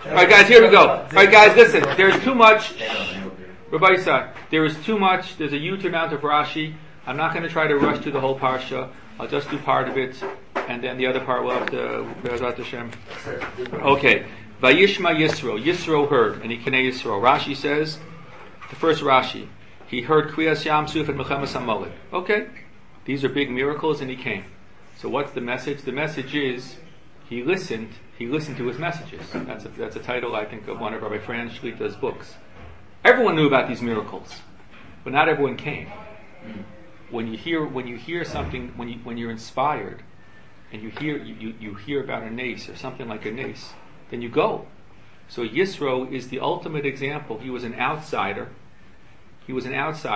Alright guys, here we go. Alright guys, listen, there's too much, Rabbi Yisrael, there is too much, there's a huge amount of Rashi. I'm not going to try to rush through the whole parsha. I'll just do part of it, and then the other part will have to, Be'ezrat Hashem. Okay. Vayishma Yisro. Yisro heard, and he Kinei Yisro. Rashi says, the first Rashi, he heard Kriyas Yam Suf and Mechemes HaMolek. Okay. These are big miracles, and he came. So what's the message? The message is, he listened to his messages. That's a title, I think, of one of Rabbi Franz Shlita's books. Everyone knew about these miracles, but not everyone came. When you hear something, when you're inspired, and you hear about a nace or something like a nace, then you go. So Yisro is the ultimate example. He was an outsider. He was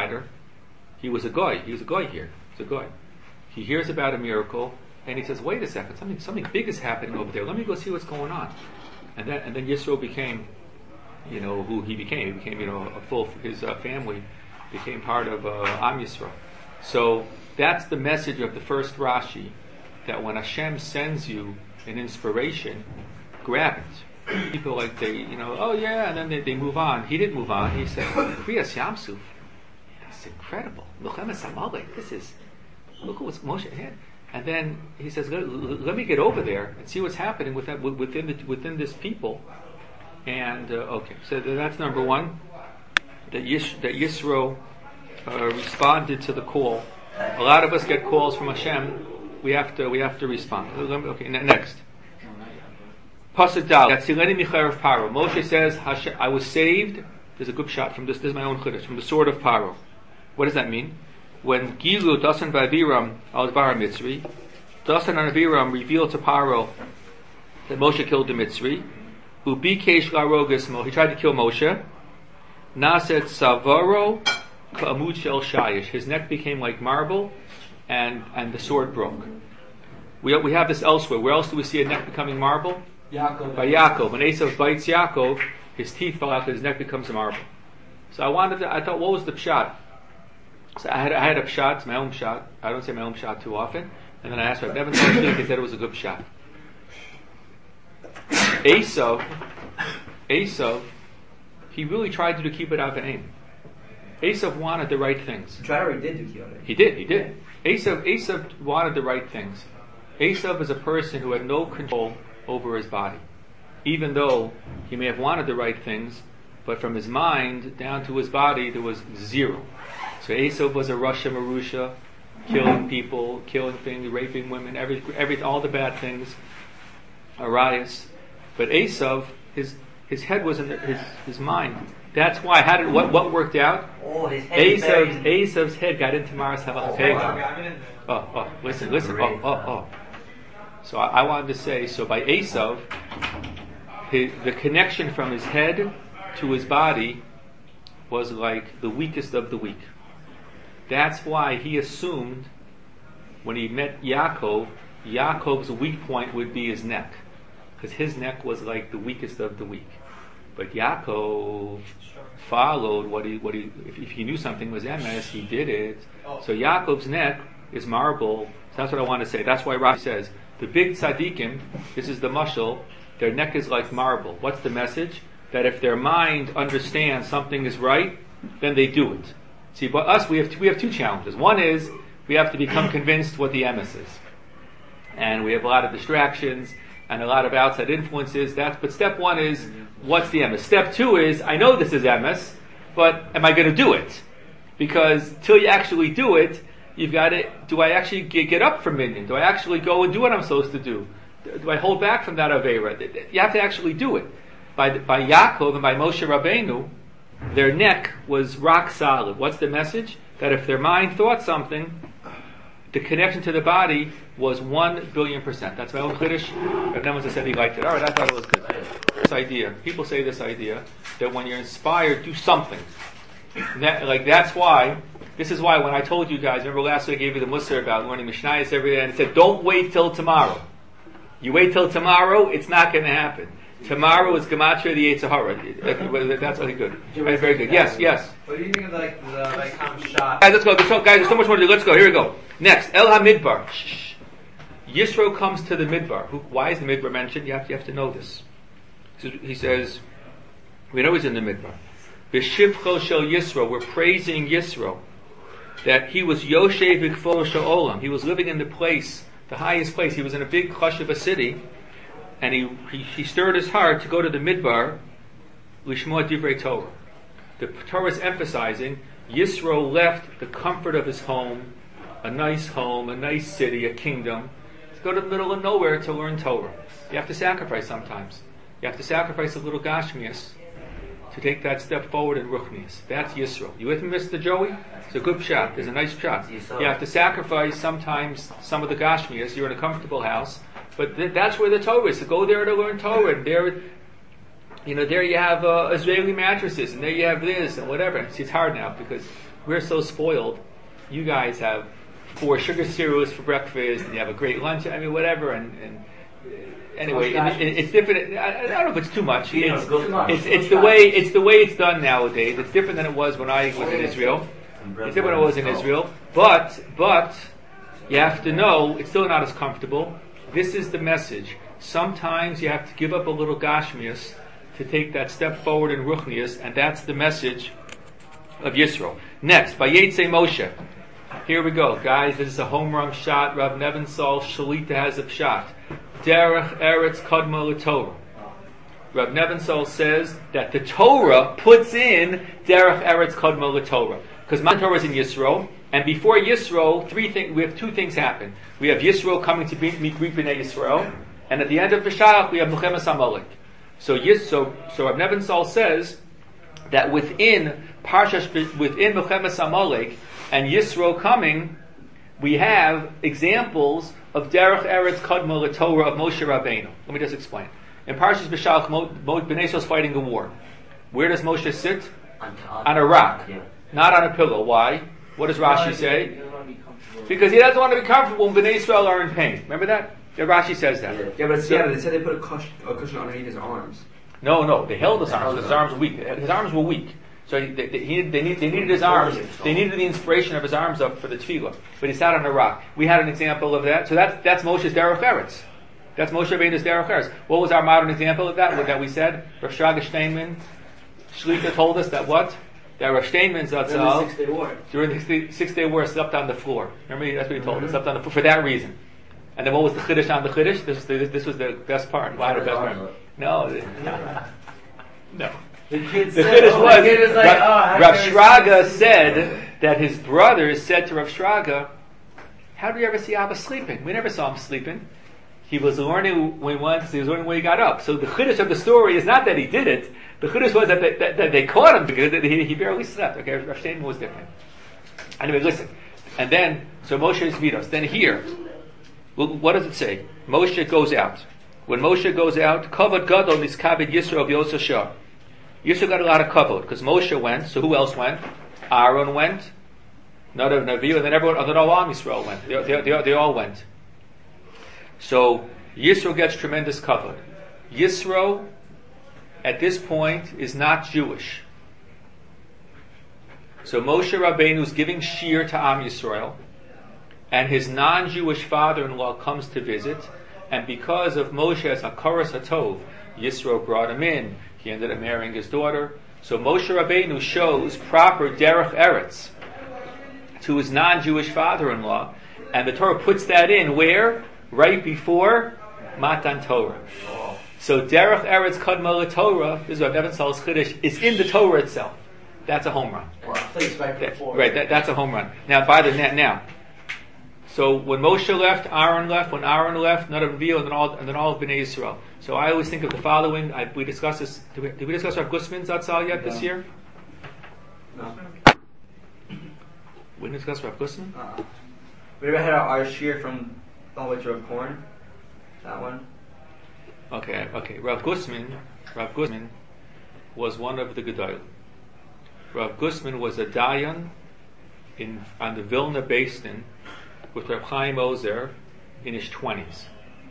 a goy. He was a goy here. He's a goy. He hears about a miracle, and he says, "Wait a second, something big is happening over there. Let me go see what's going on." And then Yisro became, who he became. He became, his family became part of Am Yisro. So that's the message of the first Rashi, that when Hashem sends you an inspiration, grab it. People oh yeah, and then they move on. He didn't move on. He said, Kriyas Yamsuf, it's incredible. Mechemes HaMolek, look at what Moshe had. And then he says, let me get over there and see what's happening within this people. And okay, so that's number one. That Yisro responded to the call. A lot of us get calls from Hashem. We have to respond. Okay, next. Pasuk Dal. Yatzileni micharav Paro. Moshe says, I was saved. There's a good shot from this. This is my own chiddush, from the sword of Paro. What does that mean? When Gilu Dasan Vaviram al Bar Mitzri, Dasan and Aviram revealed to Paro that Moshe killed the Mitzri. Ubikesh larogismo. He tried to kill Moshe. Naset Savaro Ka'amud Shel Shayish. His neck became like marble, and the sword broke. We have this elsewhere. Where else do we see a neck becoming marble? Yaakov. By Yaakov. When Esav bites Yaakov, his teeth fell out, his neck becomes marble. So I thought, what was the pshat? So I had a pshat, it's my own pshat. I don't say my own pshat too often. And then I asked Rabbi Nevin Toshnik, he said it was a good pshat. Esav, he really tried to do keep it out of aim. Esav wanted the right things. He tried, or he did do kill it? He did. Esav wanted the right things. Esav is a person who had no control over his body. Even though he may have wanted the right things, but from his mind down to his body there was zero. So Esav was a Rasha Marusha, killing people, killing things, raping women, all the bad things, Arias. But Esav, his head was in his mind. That's why. What worked out? Oh, his head. Esav's head got into Maras Havachotega. Listen. So I wanted to say, so by Esav, the connection from his head to his body was like the weakest of the weak. That's why he assumed when he met Yaakov's weak point would be his neck, because his neck was like the weakest of the weak. But Yaakov followed what he if he knew something was emes, he did it. So Yaakov's neck is marble. So that's what I want to say. That's why Rashi says the big tzaddikim, this is the mashal, their neck is like marble. What's the message? That if their mind understands something is right, then they do it. See, but us, we have two challenges. One is we have to become convinced what the emes is, and we have a lot of distractions and a lot of outside influences. But step one is, what's the emes? Step two is, I know this is emes, but am I going to do it? Because till you actually do it, you've got to, do I actually get up from minyan? Do I actually go and do what I'm supposed to do? Do I hold back from that aveira? You have to actually do it. By Yaakov and by Moshe Rabbeinu, their neck was rock solid. What's the message? That if their mind thought something, the connection to the body was 1,000,000,000%. That's my own chiddush. If no one said he liked it. All right, I thought it was good. This idea. People say this idea that when you're inspired, do something. That's why. This is why when I told you guys, remember last week I gave you the mussar about learning Mishnayos every day, and it said, don't wait till tomorrow. You wait till tomorrow, it's not going to happen. Tomorrow is Gematria the Yetzer Hara. That's really good. Right, very good. Yes. What do you think of the Vaikam shot? Guys, let's go. There's so much more to do. Let's go. Here we go. Next, El HaMidbar. Yisro comes to the Midbar. Why is the Midbar mentioned? You have to know this. He says, we know he's in the Midbar. B'shivcho shel Yisro, we're praising Yisro, that he was Yoshev B'kvod Olam. He was living in the place, the highest place. He was in a big hush of a city, and he stirred his heart to go to the Midbar, Lishmoa Divrei Torah. The Torah is emphasizing Yisro left the comfort of his home, a nice city, a kingdom, to go to the middle of nowhere to learn Torah. You have to sacrifice sometimes. You have to sacrifice a little Gashmias to take that step forward in Ruchnias. That's Yisro. You with me, Mr. Joey? It's a good shot. There's a nice shot. You have to sacrifice sometimes some of the Gashmias. You're in a comfortable house, but that's where the Torah is. To go there to learn Torah, and there you have Israeli mattresses, and there you have this and whatever. See, it's hard now because we're so spoiled. You guys have 4 sugar cereals for breakfast, and you have a great lunch. I mean, whatever. And anyway, it's different. I don't know if it's too much. It's the way it's done nowadays. It's different than it was when I was in Israel. It's different when I was in Israel. But you have to know it's still not as comfortable. This is the message. Sometimes you have to give up a little Gashmias to take that step forward in Ruchnias, and that's the message of Yisro. Next, Vayetze Moshe. Here we go, guys. This is a home run shot. Rav Nebenzahl Shalita has a shot. Derech Eretz Kadma LeTorah. Rav Nebenzahl says that the Torah puts in Derech Eretz Kadma LeTorah, because Matan Torah is in Yisro, and before Yisro, we have 2 things happen. We have Yisro coming to meet Bnei Yisrael, and at the end of Pesach we have Milchemes Amalek. So Rav Nebenzahl says that within Milchemes Amalek and Yisro coming, we have examples of Derech Eretz Kadma LeTorah of Moshe Rabbeinu. Let me just explain. In Parshas B'Shalach, Bnei Yisrael is fighting a war. Where does Moshe sit? On a rock, not on a pillow. Why? What does Rashi say? Because he doesn't want to be comfortable when Bnei Yisrael are in pain. Remember that? Yeah, Rashi says that. Yeah, but they said they put a cushion underneath his arms. No, they held his arms. His arms were weak. His arms were weak. So they needed his arms. They needed the inspiration of his arms up for the tefillah. But he sat on a rock. We had an example of that. So that's Moshe's Derech Eretz. That's Moshe Rabbeinu's Derech Eretz. What was our modern example of that? What that we said? Rav Shraga Steinman, Shlita told us that what? That Rav Steinman's during the 6-day war slept on the floor. Remember, that's what he told us. Slept on the floor for that reason. And then what was the Chiddush on the Chiddush? This was the best part. Why the best part? No. The Chiddush was Rav Shraga said that his brothers said to Rav Shraga, "How do you ever see Abba sleeping? We never saw him sleeping. He was learning when he was learning when he got up." So the Chiddush of the story is not that he did it. The Chiddush was that they caught him because he barely slept. Okay, Rav Steinman was different. Anyway, listen. And then, so Moshe is Vidos. Then here, what does it say? Moshe goes out. When Moshe goes out, Kavod Gadol Niskabed Yisro of Yosashah. Yisro got a lot of kavod because Moshe went. So who else went? Aaron went. Nadav, Navi, and then everyone, and then all Am Yisrael went. They all went. So Yisro gets tremendous kavod. Yisro, at this point, is not Jewish. So Moshe Rabbeinu is giving shir to Am Yisrael, and his non-Jewish father-in-law comes to visit, and because of Moshe's Hakaras Hatov, Yisro brought him in. He ended up marrying his daughter. So Moshe Rabbeinu shows proper Derech Eretz to his non-Jewish father-in-law, and the Torah puts that in where? Right before Matan Torah. So Derech Eretz Kadma LeTorah, this is what Nebenzahl's Chiddush, is in the Torah itself. That's a home run. That's a home run. Now, now. So when Moshe left, Aaron left. When Aaron left, Nadav, and then all of Bnei Yisrael. So I always think of the following. We discussed this. Did we discuss Rav Gusman Zatzal yet this year? No. We didn't discuss Rav Gusman? We ever had our shear from all the way to Rav Korn? That one? Okay. Rav Gusman was one of the Gedolim. Rav Gusman was a Dayan on the Vilna Basin with Rav Chaim Ozer in his 20s.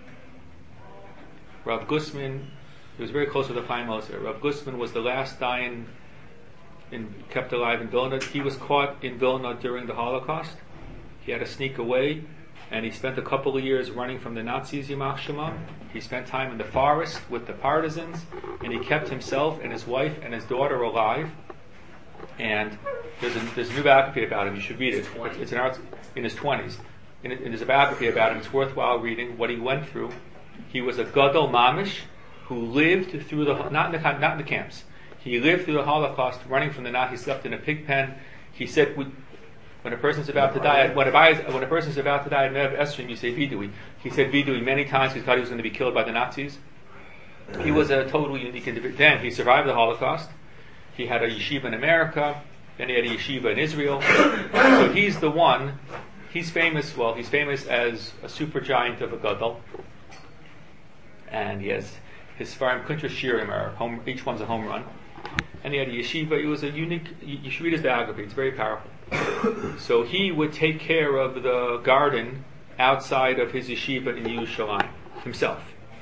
Rav Gusman, he was very close with Rav Chaim Ozer. Rav Gusman was the last Dayan kept alive in Vilna. He was caught in Vilna during the Holocaust. He had to sneak away, and he spent a couple of years running from the Nazis, Yimach Shema. He spent time in the forest with the partisans, and he kept himself and his wife and his daughter alive. And there's a new biography about him. You should read it. It's in his 20s. And there's a biography about him. It's worthwhile reading what he went through. He was a gadol mamish who lived through not in the camps. He lived through the Holocaust, running from the Nazis. He slept in a pig pen. He said, when a person's about to die, when a person's about to die at Mev Esrim, you say vidui. He said vidui many times because he thought he was going to be killed by the Nazis. He was a totally unique individual. Then he survived the Holocaust. He had a yeshiva in America. Then he had a yeshiva in Israel. So he's the one. He's famous. Well, he's famous as a super giant of a gadol, and he has his Sfarim Kuntra Shirim are each one's a home run. And he had a yeshiva. It was a unique. You should read his biography. It's very powerful. So he would take care of the garden outside of his yeshiva in Yerushalayim himself.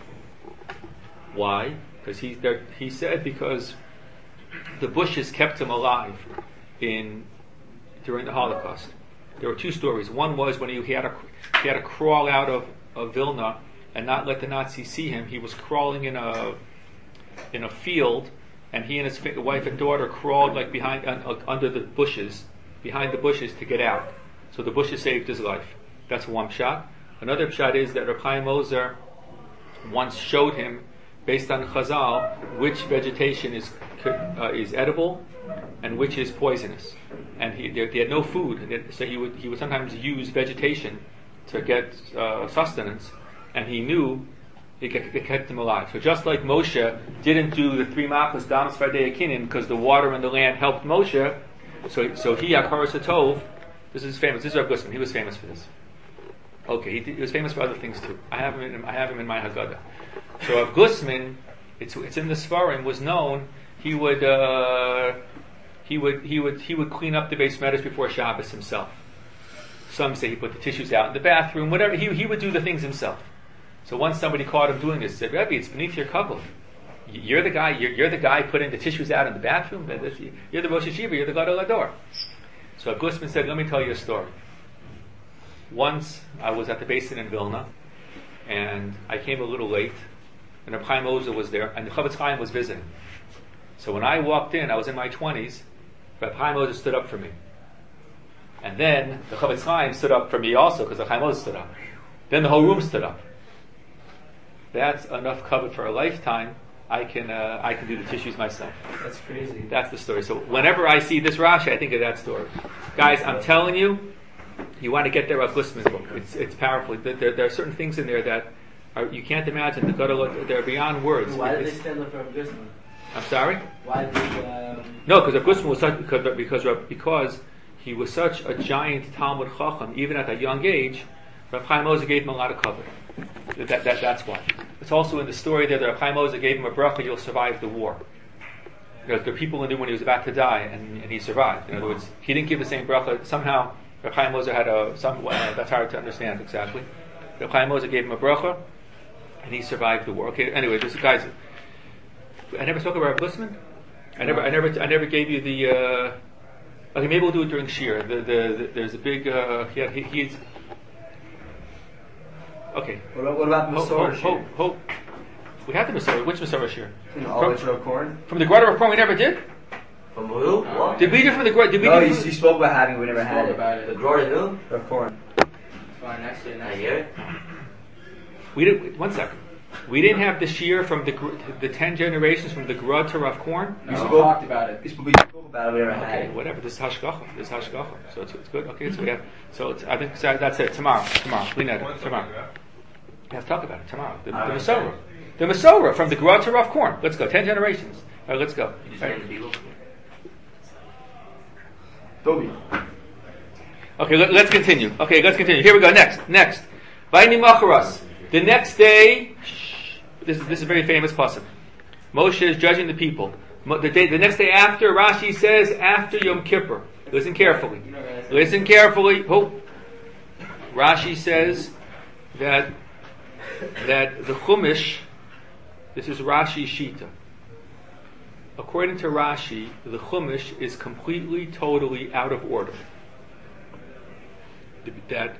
Why? Because he said because the bushes kept him alive during the Holocaust. There were two stories. One was when he had to crawl out of Vilna and not let the Nazis see him. He was crawling in a field, and he and his wife and daughter crawled like under the bushes, behind the bushes to get out. So the bushes saved his life. That's one pshat. Another pshat is that Reb Chaim Ozer once showed him, based on Chazal, which vegetation is edible and which is poisonous. And he had no food, so he would sometimes use vegetation to get sustenance, and he knew it kept him alive. So just like Moshe didn't do the 3 machos dam svardei akinim because the water in the land helped Moshe, so he Hakaras Hatov. This is famous. This is Rav Gusman. He was famous for this. Okay, he was famous for other things too. I have him in my Haggadah. So Rav Gusman, it's in the Sfarim, was known. He would clean up the Beis Medrash before Shabbos himself. Some say he put the tissues out in the bathroom. Whatever, he would do the things himself. So once somebody caught him doing this, he said, "Rebbe, it's beneath your kavod. You're the guy. You're the guy putting the tissues out in the bathroom. You're the Rosh Hashiva. You're the Gadol Hador." So Rav Gusman said, "Let me tell you a story. Once I was at the basin in Vilna, and I came a little late, and Reb Chaim Ozer was there, and the Chavetz Chaim was visiting. So when I walked in, I was in my 20s. Reb Chaim Ozer stood up for me, and then the Chavetz Chaim stood up for me also because the Chaim Ozer stood up. Then the whole room stood up. That's enough cover for a lifetime. I can do the tissues myself." That's crazy. That's the story. So whenever I see this Rashi, I think of that story. Guys, I'm telling you, you want to get there. Rav Gusman's book. It's powerful. There are certain things in there that you can't imagine. They're beyond words. Why did they stand up for Rav Gusman? I'm sorry? Why did No, because Rav Gusman was such because he was such a giant Talmud Chacham, even at a young age. Rav Chaim Ozer gave him a lot of cover. That's why. It's also in the story there that Rav Chaim Ozer gave him a bracha, "You'll survive the war." There are people in there when he was about to die, and he survived. In other words, he didn't give the same bracha. Somehow, Rav Chaim Ozer had that's hard to understand exactly. Rav Chaim Ozer gave him a bracha, and he survived the war. Okay. Anyway, this guys. I never spoke about Rav Gusman. I never gave you the. Okay, maybe we'll do it during Shir. There's a big. He's. Okay. What about Masorah? Hope. We had the Masorah. Which Masorah Shir? From the Grotto of Corn we never did? From who? What? Did we do from the Grotto? No, you spoke about having we never had it. About it. The Grotto of Corn. Fine, next year. We did. 1 second. We didn't have the Shir from the 10 generations from the Grotto of Corn? No, we talked about it. We spoke about it, we never had it. Whatever. This is Hashgacha. So it's good. Okay, so we have. I think that's it. Tomorrow. Tomorrow. We have to talk about it tomorrow. The Masorah. The Masorah from the Grotto of Corn. Let's go. 10 generations. All right, let's go. Toby. Okay, let's continue. Here we go. Next. Vayni Macharas. The next day, this is a very famous pasuk. Moshe is judging the people. The next day after, Rashi says, after Yom Kippur. Listen carefully. Oh. Rashi says that the Chumash, this is Rashi's Shita. According to Rashi, the Chumash is completely, totally out of order. That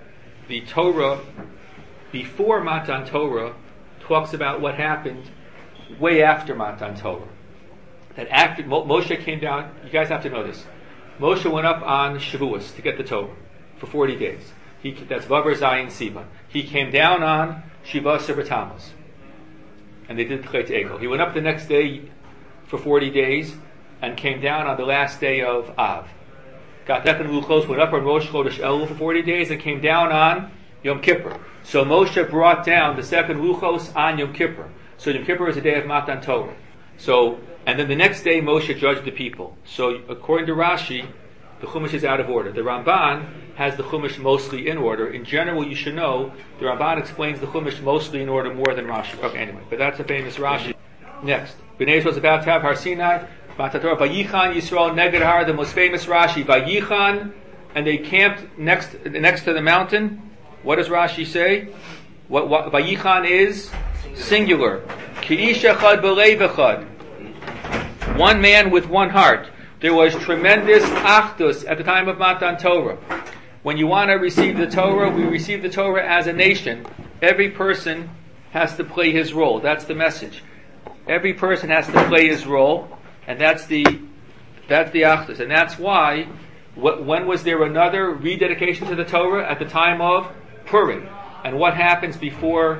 the Torah, before Matan Torah, talks about what happened way after Matan Torah. That after Moshe came down, you guys have to know this. Moshe went up on Shavuos to get the Torah for 40 days. That's Vavar Zayin Siva. He came down on Shiva Asar Tammuz, and they did Chet Egel. He went up the next day for 40 days and came down on the last day of Av. Got that in Luchos, went up on Rosh Chodesh Elul for 40 days and came down on Yom Kippur. So Moshe brought down the second Luchos on Yom Kippur. So Yom Kippur is the day of Matan Torah. So, and then the next day Moshe judged the people. So according to Rashi, the Chumash is out of order. The Ramban has the Chumash mostly in order. In general, you should know, the Ramban explains the Chumash mostly in order more than Rashi. Okay, anyway, but that's a famous Rashi. Next, Bnei Yisrael was about to have Har Sinai, Matan Torah, Vayichan Yisrael Neged Har, the most famous Rashi, Vayichan, and they camped next to the mountain. What does Rashi say? What Vayichan is? Singular. Ki'ish echad b'leiv echad. One man with one heart. There was tremendous achdus at the time of Matan Torah. When you want to receive the Torah, we receive the Torah as a nation. Every person has to play his role. That's the message. Every person has to play his role, and that's the achdus. And that's why, when was there another rededication to the Torah? At the time of Purim. And what happens before,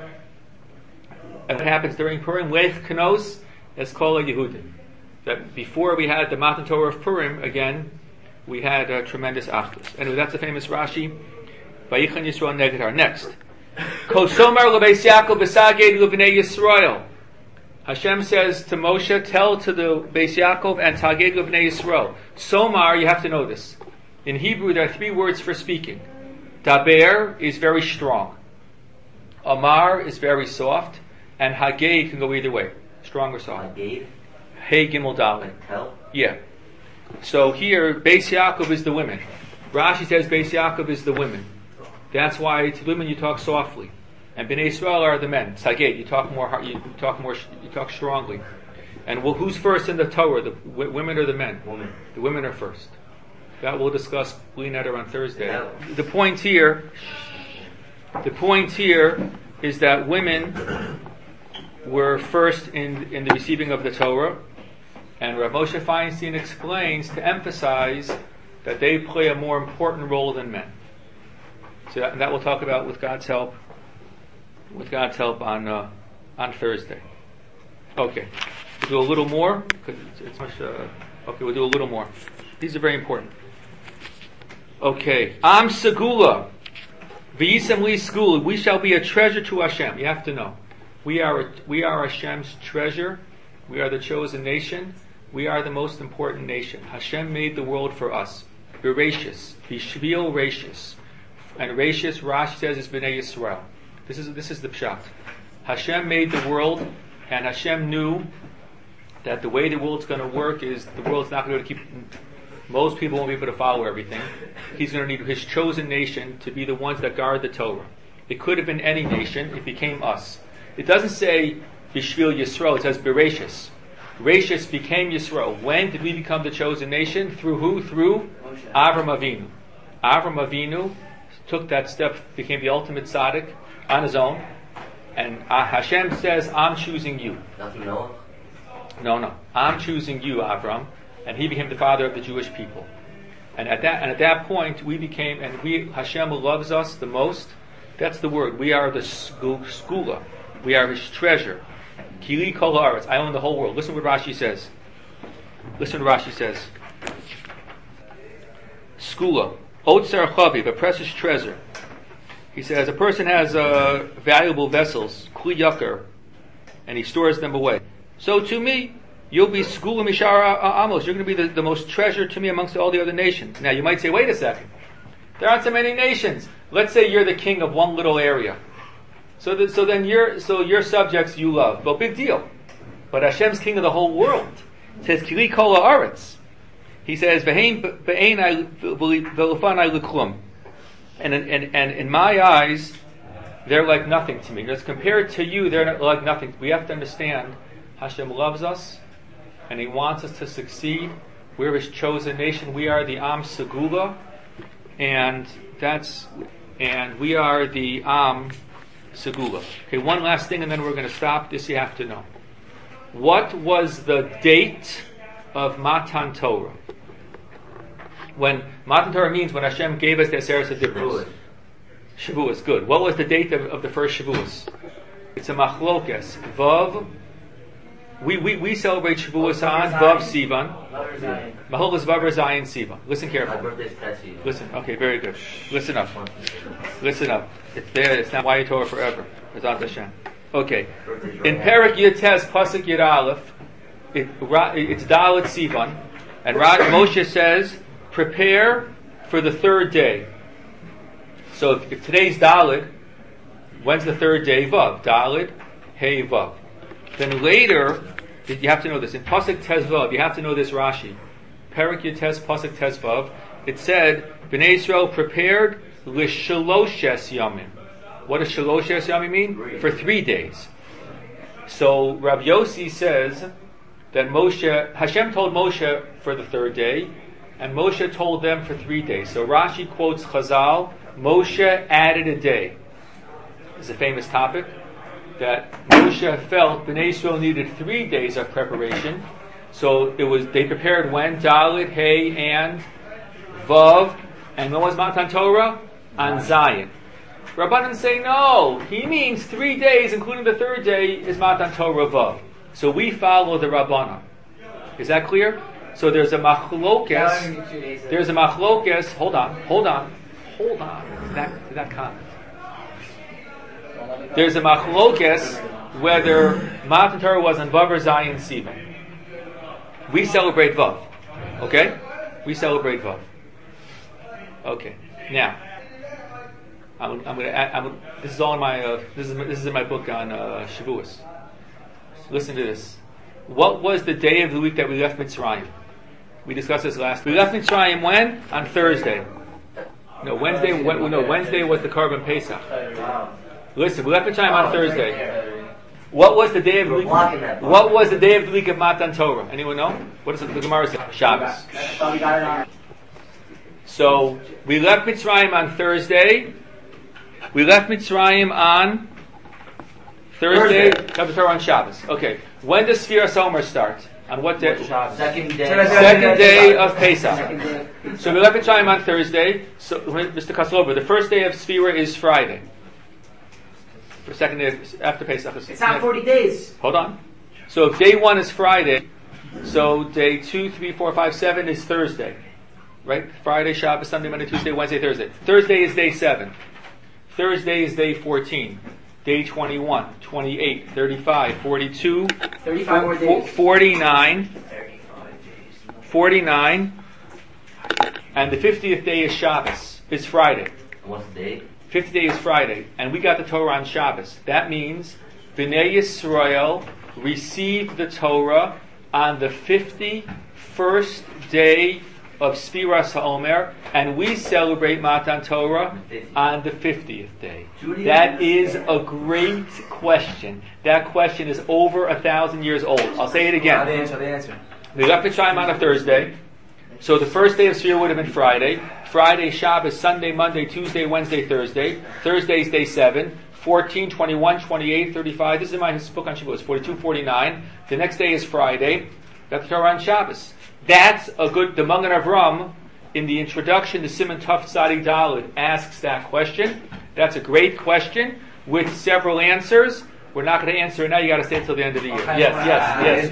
and what happens during Purim? Leich Knos es kol Yehudim. That before we had the Matan Torah of Purim, again, we had a tremendous achdus. Anyway, that's a famous Rashi. Vayichan Yisrael Neged Har. Next. Kol Somar L'Beis Yaakov B'Saged L'Bnei Yisrael. Hashem says to Moshe, tell to the Beis Yaakov and Taged L'Bnei Yisrael. Somar, you have to know this. In Hebrew, there are three words for speaking. Daber is very strong. Amar is very soft. And Haged can go either way. Strong or soft. Haged? Hey Gimel Dalet. Tell? Yeah. So here, Beis Yaakov is the women. Rashi says Beis Yaakov is the women. That's why to women you talk softly, and Bnei Israel are the men. Saged, you talk more. You talk strongly. And who's first in the Torah? The women or the men? Women. The women are first. That we'll discuss Bli Neder on Thursday. Yeah. The point here is that women were first in the receiving of the Torah. And Rav Moshe Feinstein explains to emphasize that they play a more important role than men. So that we'll talk about with God's help. With God's help on Thursday. Okay, we'll do a little more because it's much. Okay, we'll do a little more. These are very important. Okay, Am Segula, V'yisem li Segula. We shall be a treasure to Hashem. You have to know, we are Hashem's treasure. We are the chosen nation. We are the most important nation. Hashem made the world for us. Bereshis, Bishvil Rashis, and Rashis, Rashi says, is Bnei Yisrael. This is the pshat. Hashem made the world, and Hashem knew that the way the world's going to work is the world's not going to be able to keep. Most people won't be able to follow everything. He's going to need His chosen nation to be the ones that guard the Torah. It could have been any nation. It became us. It doesn't say Bishvil Yisrael. It says Bereshis. Rashis became Yisrael. When did we become the chosen nation? Through who? Through Avram Avinu. Avram Avinu took that step, became the ultimate tzaddik on his own. And Hashem says, I'm choosing you. Nothing Noah? No. I'm choosing you, Avram. And he became the father of the Jewish people. And at that point, Hashem loves us the most. That's the word. We are the skula. We are His treasure. Kili kol haaretz. I own the whole world. Listen to what Rashi says. Skula. Otzer chaviv, a precious treasure. He says, a person has valuable vessels, kli yakar, and he stores them away. So to me, you'll be skula mishara amos. You're going to be the most treasured to me amongst all the other nations. Now you might say, wait a second. There aren't so many nations. Let's say you're the king of one little area. So then your subjects you love. Well, big deal. But Hashem's king of the whole world. It says, Kili kol haaretz. He says, V'hein be'enai v'lefanai l'klum. And in my eyes, they're like nothing to me. Just compared to you, they're not like nothing. We have to understand, Hashem loves us, and He wants us to succeed. We're His chosen nation. We are the Am Segula, and and we are the Segula. Okay, one last thing and then we're going to stop. This you have to know. What was the date of Matan Torah? When Matan Torah means when Hashem gave us the Aseret HaDibros. Shavuos, good. What was the date of the first Shavuos? It's a machlokes. Vav. We celebrate Shavuos on Vav Sivan. Machlokes Vav Zayin Sivan. Listen carefully. Listen. Okay, very good. Listen up. Listen up. It's there. It's not Why Torah forever. It's on Hashem. Okay. In Perek Yutes Pasuk Yud Aleph, it's Dalet Sivan, and Moshe says, prepare for the third day. So if today's Dalet, when's the third day? Vav. Dalet, Hey, Vav. Then later, you have to know this. In Pasuk Tes Vav, you have to know this Rashi. Perek Yutes Pasuk Tes Vav, it said, Bnei Yisrael prepared l'shaloshes yamim. What does shaloshes yamim mean? For 3 days. So Rav Yossi says that Hashem told Moshe for the third day, and Moshe told them for 3 days. So Rashi quotes Chazal, Moshe added a day. It's a famous topic that Moshe felt Bnei Yisrael needed 3 days of preparation. So they prepared when? Dalet, Hey, and Vav. And when was Matan Torah? On Zion. Rabbanan say no. He means 3 days, including the third day, is Matan Torah Vav. So we follow the Rabbanan. Is that clear? So there's a machlokes. There's a machlokes. Hold on. That comment. There's a machlokes whether Matan Torah was on Vav or Zion Sivan. We celebrate Vav. Okay? We celebrate Vav. Okay. Now, I'm going to add. This is all in my. This is in my book on Shavuos. Listen to this. What was the day of the week that we left Mitzrayim? We discussed this last week. We left Mitzrayim when? On Thursday. No, Wednesday. Wednesday was the Korban Pesach. Listen, we left Mitzrayim on Thursday. What was the day of the week? What was the day of the week of Matan Torah? Anyone know? What does the Gemara say? Shabbos. So we left Mitzrayim on Thursday. We left Mitzrayim on Thursday. Left Torah on Shabbos. Okay. When does Sfiras Omer start? On what day? Second day. Second day of Pesach. So we left Mitzrayim on Thursday. So Mr. Kaslova, the first day of Sfira is Friday. The second day after Pesach is. It's not 40 days. Hold on. So if day 1 is Friday, so day 2, 3, 4, 5, 7 is Thursday. Right? Friday, Shabbos, Sunday, Monday, Tuesday, Wednesday, Thursday. Thursday is day 7. Thursday is day 14. Day 21, 28, 35, 42, 35 more days. 49, 49, and the 50th day is Shabbos. It's Friday. What's the date? 50th day is Friday, and we got the Torah on Shabbos. That means Bnei Yisrael received the Torah on the 51st day of Sfiras HaOmer, and we celebrate Matan Torah on the 50th day. That is a great question. That question is over 1,000 years old. I'll say it again. The answer. We left Mitzrayim on a Thursday, so the first day of Sfira would have been Friday. Friday, Shabbos, Sunday, Monday, Tuesday, Wednesday, Thursday. Thursday is day 7. 14, 21, 28, 35. This is in my book on Shavuos. 42, 49. The next day is Friday. Got the Torah on Shabbos. That's a good. The Magen Avram, in the introduction to Siman Tuf Tzadi Daled, asks that question. That's a great question with several answers. We're not going to answer it now. You got to stay until the end of the year. Yes.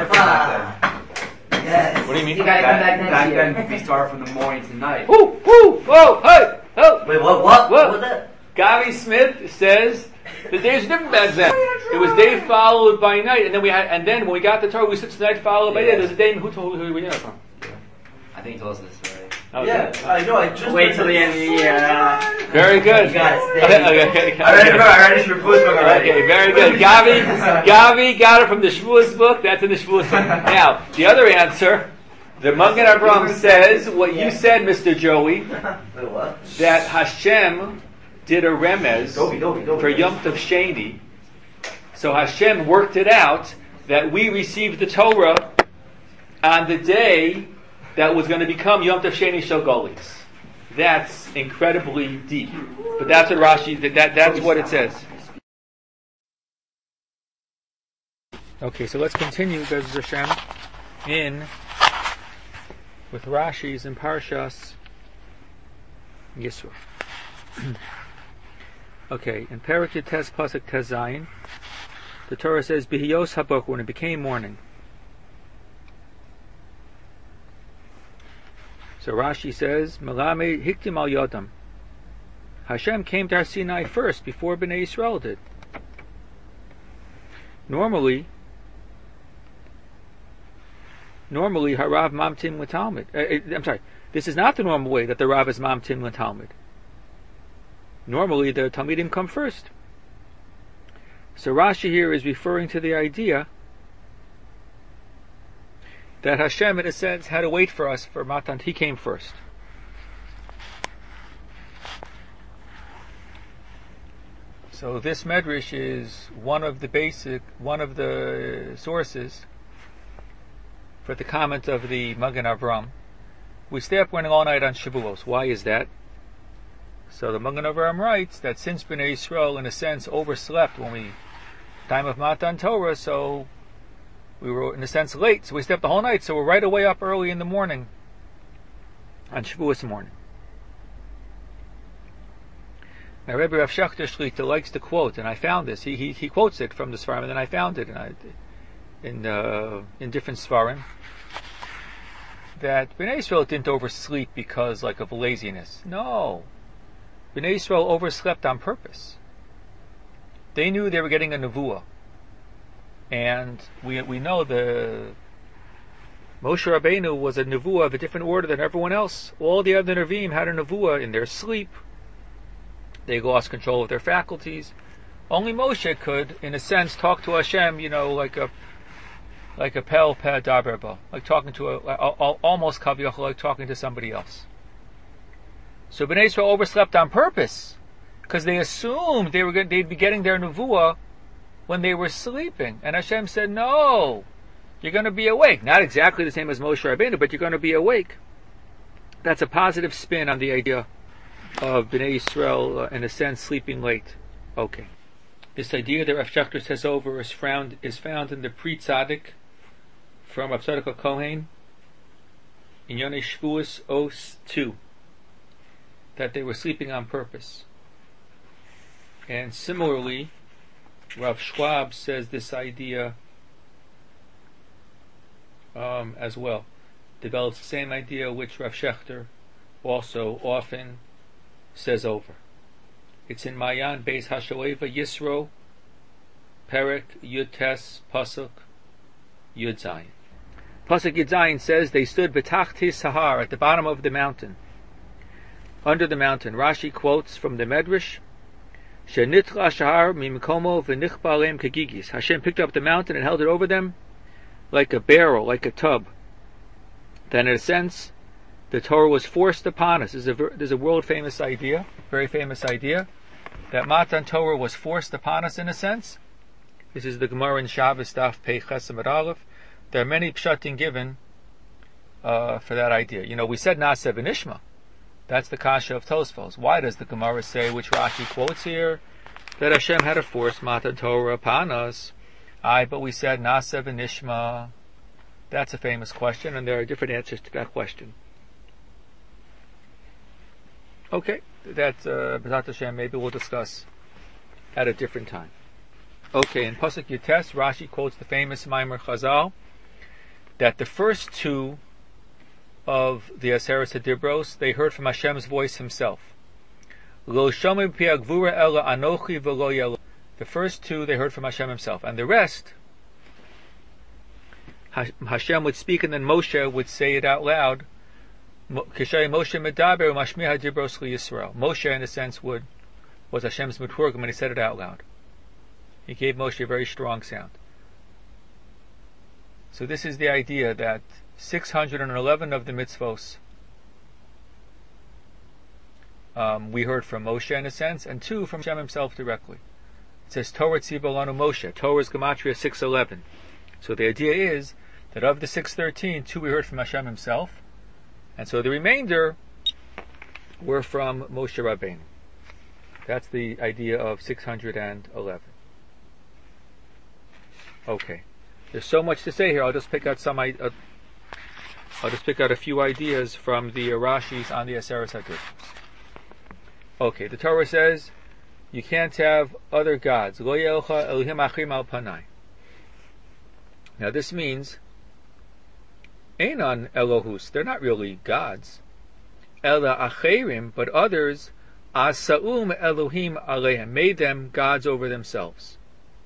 Yes. What do you mean? You gotta come back next year. Then we start from the morning to night. Whoa, hey, oh. Wait, what? What was that? Gavi Smith says the days were different back then. It was day followed by night, and then when we got the Torah, we switched to night followed by day. There's a day. Who we hear it from? I think he told us this already. Okay. Yeah, I know. I just Wait till the end of the year. Very good. You got it. Okay. I read his Shavuos book already. Okay, very good. Gavi got it from the Shavuos book. That's in the Shavuos book. Now, the other answer, the Magen Avram says what you said, Mr. Joey, Wait, what? that Hashem did a remez for Yom Tov Sheni. So Hashem worked it out that we received the Torah on the day that was going to become Yom Tov Sheni Shel Golis. that's incredibly deep. But that's what Rashi, that's what it says. Okay, so let's continue, Bezos Hashem, with Rashi's in Parshas Yisro. Okay, in Perek Yutes Pasuk Tes Zayin, the Torah says, Bihiyos Habok, when it became morning. So Rashi says, Melame Hiktim al Yodam. Hashem came to Har Sinai first, before Bnei Yisrael did. Normally, Harav Mamtim L'Talmud. I'm sorry, this is not the normal way that the Rav is Mamtim L'Talmud. Normally, the Talmidim come first. So Rashi here is referring to the idea that Hashem, in a sense, had to wait for us for Matan. He came first. So this Medrash is one of the sources for the comment of the Magen Avram. We stay up running all night on Shavuos. Why is that? So the Magen Avram writes that since Bnei Yisrael, in a sense, overslept time of Matan Torah, so we were, in a sense, late. So we stayed up the whole night. So we're right away up early in the morning on Shavuos morning. Now, Rebbe Rav Shechter Shlita likes to quote, and I found this. He quotes it from the Sfarim, and then I found it in different Sfarim, that Bnei Yisrael didn't oversleep because of laziness. No, Bnei Yisrael overslept on purpose. They knew they were getting a nevuah, and we know the Moshe Rabbeinu was a nevuah of a different order than everyone else. All the other Nevi'im had a nevuah in their sleep. They lost control of their faculties. Only Moshe could, in a sense, talk to Hashem, like a pel peh daberba, like talking to almost kaviyachol, like talking to somebody else. So Bnei Yisrael overslept on purpose, because they assumed they'd be getting their nevuah when they were sleeping. And Hashem said, no, you're going to be awake. Not exactly the same as Moshe Rabbeinu, but you're going to be awake. That's a positive spin on the idea of Bnei Yisrael, in a sense, sleeping late. Okay. This idea that Rav Shechter says over is found in the Pri Tzadik from Rav Tzadok Kohen in Yonei Shavuos Os 2, that they were sleeping on purpose. And similarly, Rav Schwab says this idea as well. Develops the same idea which Rav Shechter also often says over. It's in Mayan Beis Hashoeva Yisro, Perek Yud Tes Pasuk Yud Zayin. Pasuk Yud Zayin says they stood betachti Sahar, at the bottom of the mountain, under the mountain. Rashi quotes from the Medrash, Shenitra Shahar mimkomo v'nichba aleim kegigis. Hashem picked up the mountain and held it over them like a barrel, like a tub. Then, in a sense, the Torah was forced upon us. There's a world-famous idea, very famous idea, that Matan Torah was forced upon us, in a sense. This is the Gemara in Shabbos Daf Pei Ches Amud Aleph. There are many pshatim given for that idea. We said Na'aseh v'nishma. That's the kasha of Tosfos. Why does the Gemara say, which Rashi quotes here, that Hashem had to force Matan Torah upon us? But we said Na'aseh v'nishma. That's a famous question, and there are different answers to that question. Okay, that B'ezrat Hashem, maybe we'll discuss at a different time. Okay, in Pasuk Yutes, Rashi quotes the famous Maimer Chazal, that the first two of the Aseret HaDibros, they heard from Hashem's voice Himself. Lo shomim pi hagvura ela anochi v'lo yelo. The first two they heard from Hashem Himself, and the rest Hashem would speak, and then Moshe would say it out loud. Kishay Moshe medaber mashmiach hadibros liYisrael. Moshe, in a sense, was Hashem's meturgim, and he said it out loud. He gave Moshe a very strong sound. So this is the idea that 611 of the mitzvos we heard from Moshe, in a sense, and 2 from Hashem Himself directly. It says Torah tzivah lanu Moshe. Torah is gematria 611. So the idea is that of the 613, 2 we heard from Hashem Himself, and so the remainder were from Moshe Rabbeinu. That's the idea of 611. Okay, there's so much to say here. I'll just pick out a few ideas from the Rashis on the Aseret HaDibros. Okay, the Torah says you can't have other gods. Lo ye'elcha elohim achrim al panai. Now this means Einan Elohus. They're not really gods. Ela acherim, but others. Asaum Elohim alehem, made them gods over themselves.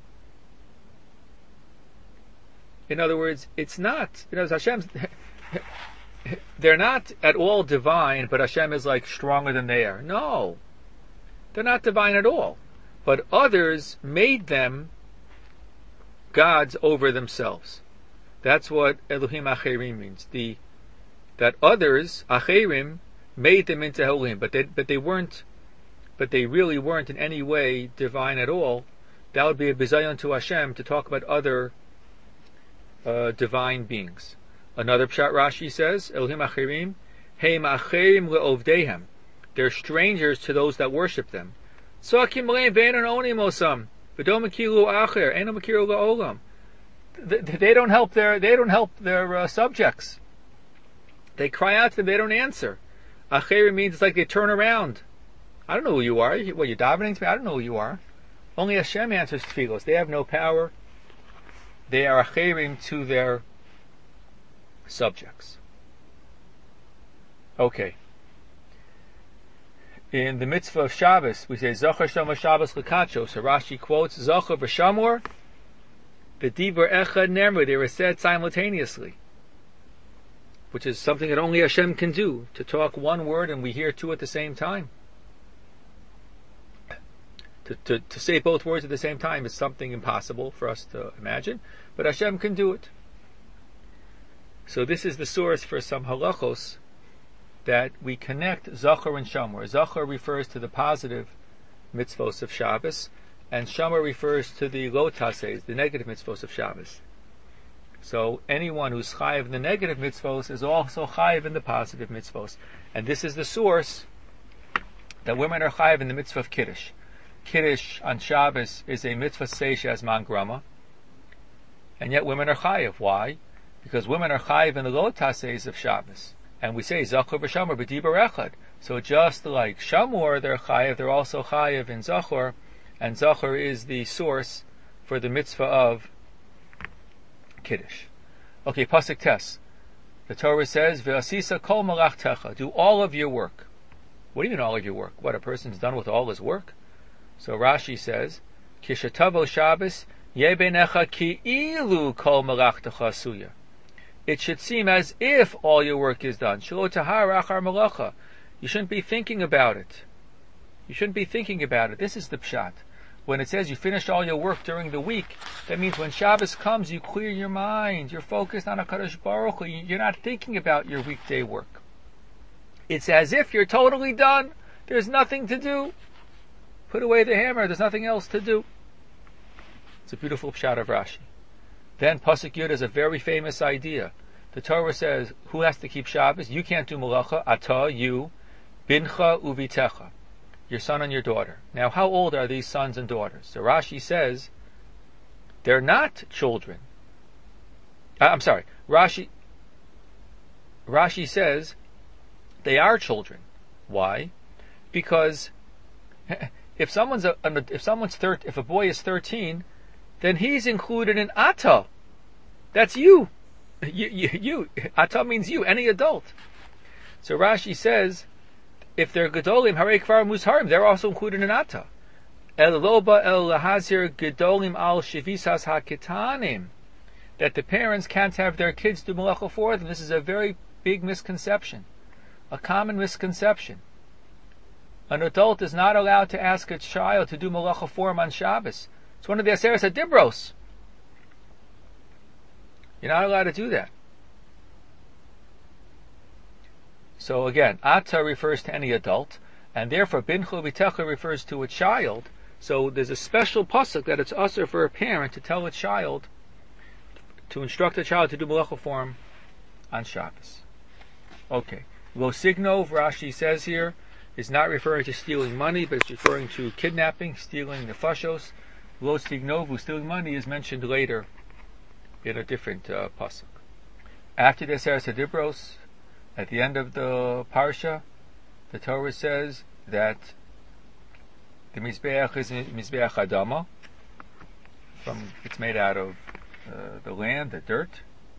In other words, it's not, Hashem's, they're not at all divine, but Hashem is like stronger than they are. No. They're not divine at all. But others made them gods over themselves. That's what Elohim Acherim means. That others, Acherim, made them into Elohim, but they really weren't in any way divine at all. That would be a bizayon to Hashem to talk about other divine beings. Another pshat Rashi says, Elohim Acherim, Heim Acherim le'ovdehem. They're strangers to those that worship them. Tzoakim leim ve'enon onim osam, v'do mekiru acher, eno mekiru la'olam. They don't help their subjects. They cry out to them, they don't answer. Acherim means it's like they turn around. I don't know who you are. What, you're davening to me? I don't know who you are. Only Hashem answers tefillos. They have no power. They are acherim to their subjects. Okay. In the mitzvah of Shabbos, we say Zachar Shama Shabbos Lekacho. So Rashi quotes Zachar v'Shamor, v'Dibur Echad Nemru. They were said simultaneously, which is something that only Hashem can do, to talk one word and we hear two at the same time. To say both words at the same time is something impossible for us to imagine, but Hashem can do it. So this is the source for some halachos that we connect Zachar and Shamor. Zachar refers to the positive mitzvos of Shabbos, and Shamor refers to the lo tases, the negative mitzvos of Shabbos. So anyone who's chayiv in the negative mitzvos is also chayiv in the positive mitzvos. And this is the source that women are chayiv in the mitzvah of Kiddush. Kiddush on Shabbos is a mitzvah seish as man grama, and yet women are chayiv. Why? Because women are chayiv in the lo tases of Shabbos. And we say Zachar v'Shamor b'Dibur Echad. So just like Shamor, they're chayiv, they're also chayiv in Zachar, and Zachar is the source for the mitzvah of Kiddush. Okay, pasuk tes. The Torah says, "Ve'asisa kol malachtecha." Do all of your work. What do you mean all of your work? What, a person's done with all his work? So Rashi says, "Kishatavo Shabbos yebenecha ki ilu kol malachtecha suya." It should seem as if all your work is done. Shelo tahar achar malacha. You shouldn't be thinking about it. You shouldn't be thinking about it. This is the pshat. When it says you finished all your work during the week, that means when Shabbos comes, you clear your mind. You're focused on HaKadosh Baruch Hu. You're not thinking about your weekday work. It's as if you're totally done. There's nothing to do. Put away the hammer. There's nothing else to do. It's a beautiful pshat of Rashi. Then Pasuk Yud is a very famous idea. The Torah says, who has to keep Shabbos? You can't do malacha. Ata, you, bincha uvitecha, your son and your daughter. Now, how old are these sons and daughters? So Rashi says, they're not children. Rashi says, they are children. Why? Because if a boy is 13, then he's included in Ata. That's you. You. Ata means you, any adult. So Rashi says, if they're gedolim, harei kvar muzharim, they're also included in Ata. El loba el lahazir gedolim al shivisas haketanim. That the parents can't have their kids do malacha for them. This is a very big misconception. A common misconception. An adult is not allowed to ask a child to do malacha for him on Shabbos. It's one of the Aseret HaDibros. You're not allowed to do that. So again, Ata refers to any adult, and therefore Bincha V'Techa refers to a child. So there's a special pasuk that it's usher for a parent to tell a child, to instruct a child to do malacha for him on Shabbos. Okay. Lo signov, Rashi says here, is not referring to stealing money, but it's referring to kidnapping, stealing the fashos. Lo stignovu, stealing money, is mentioned later in a different pasuk. After the Aseret Dibros, at the end of the parsha, the Torah says that the Mizbeach is Mizbeach Adama. It's made out of the land, the dirt.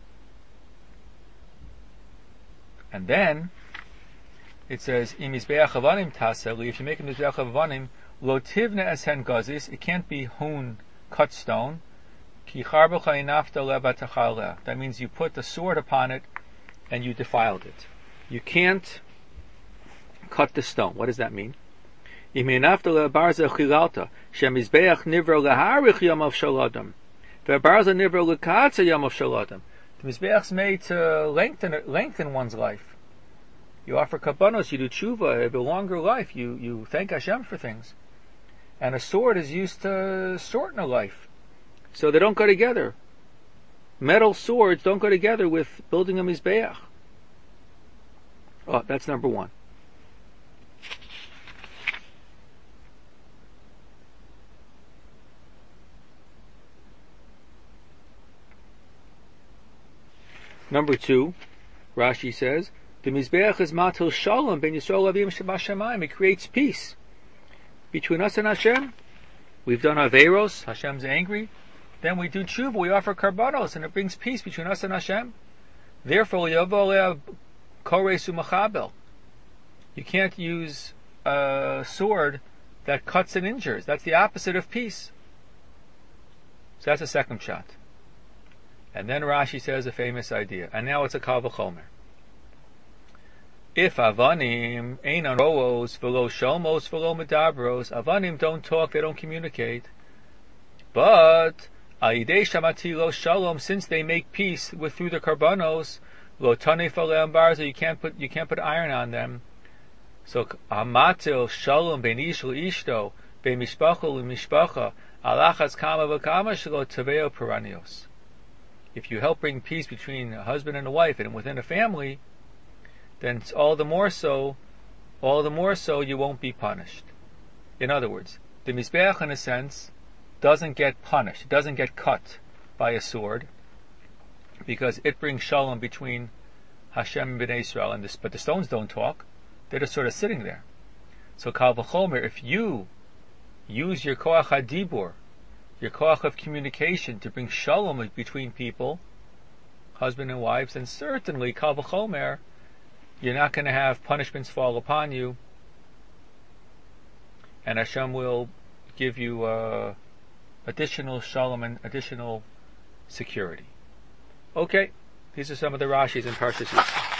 And then it says, "Im Mizbeach Avanim taseli." If you make a Mizbeach Avanim, lo tivne esen gazis. It can't be hewn cut stone. Ki charbocha inafta levatachaleh. That means you put the sword upon it and you defiled it. You can't cut the stone. What does that mean? Im inafta lebarza chilalta shemizbeach nivro leharich yamav shaladam. Ve'barza nivro lekatza yamav shaladam. The Mizbeach is made to lengthen one's life. You offer kabbanos, you do tshuva, have a longer life, you thank Hashem for things. And a sword is used to shorten a life. So they don't go together. Metal swords don't go together with building a Mizbeach. Oh, that's number one. Number two, Rashi says, the Mizbeach is matil shalom ben Yisrael avim shebashamayim. It creates peace between us and Hashem. We've done averos, Hashem's angry. Then we do tshuva, we offer karbanos, and it brings peace between us and Hashem. Therefore, yavo koresu machabel. You can't use a sword that cuts and injures. That's the opposite of peace. So that's a second shot. And then Rashi says a famous idea, and now it's a kal v'chomer. If avanim einan roos v'lo shomos v'lo medabros, avanim don't talk, they don't communicate. But al yidei shamati lo shalom, since they make peace through the karbanos, lo tanif aleim barza, you can't put iron on them. So hamatil shalom ben ish l'ishto ben mishpacha l'mishpacha alachas kama v'kama shelo taveo peranios. If you help bring peace between a husband and a wife and within a family, then it's all the more so you won't be punished. In other words, the Mizbeach, in a sense, doesn't get punished, it doesn't get cut by a sword, because it brings shalom between Hashem and Bnei Israel, but the stones don't talk, they're just sort of sitting there. So kal v'chomer, if you use your koach hadibur, your koach of communication, to bring shalom between people, husband and wives, then certainly kal v'chomer, you're not going to have punishments fall upon you, and Hashem will give you additional shalom and additional security. Okay, these are some of the Rashis in Parshas Yisro.